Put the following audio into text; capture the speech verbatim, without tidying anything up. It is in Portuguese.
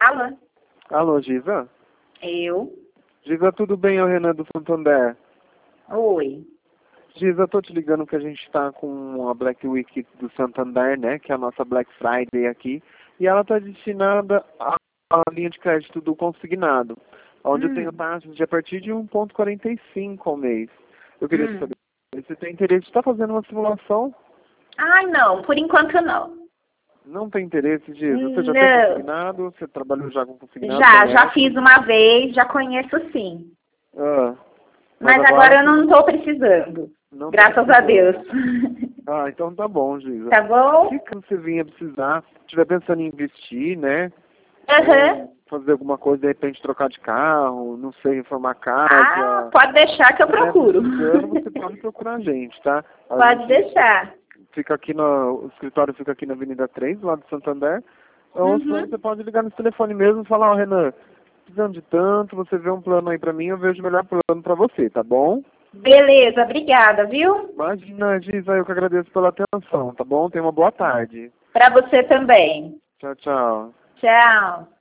fala? Alô, Giza? Eu. Giza, tudo bem? É o Renan do Santander. Oi. Giza, tô te ligando que a gente tá com a Black Week do Santander, né? Que é a nossa Black Friday aqui. E ela tá destinada à à linha de crédito do consignado, onde eu Hum. tenho taxas de a partir de um vírgula quarenta e cinco ao mês. Eu queria Hum. saber se você tem interesse de estar fazendo uma simulação. Ai, não. Por enquanto, não. Não tem interesse, Giza? Você já tem Não. consignado? Você trabalhou já com consignado? Já, já Conhece? fiz uma vez, já conheço sim. Ah, Mas, mas agora, agora eu não estou precisando. não tá Graças a Deus. precisando. Ah, então tá bom, Giza. Tá bom? Se caso você vinha precisar, estiver pensando em investir, né? Aham. Ou fazer alguma coisa, de repente trocar de carro, não sei, reformar Ah, casa. pode deixar que eu Se estiver procuro. precisando, você pode procurar a gente, tá? A Pode gente deixar. fica aqui no. O escritório fica aqui na Avenida três, lá do Santander. Ou senão Uhum. você pode ligar nesse telefone mesmo e falar, ó, Renan, precisando de tanto, você vê um plano aí pra mim, eu vejo o melhor plano pra você, tá bom? Beleza, obrigada, viu? Imagina, Giza, eu que agradeço pela atenção, tá bom? Tenha uma boa tarde. Pra você também. Tchau, tchau. Tchau.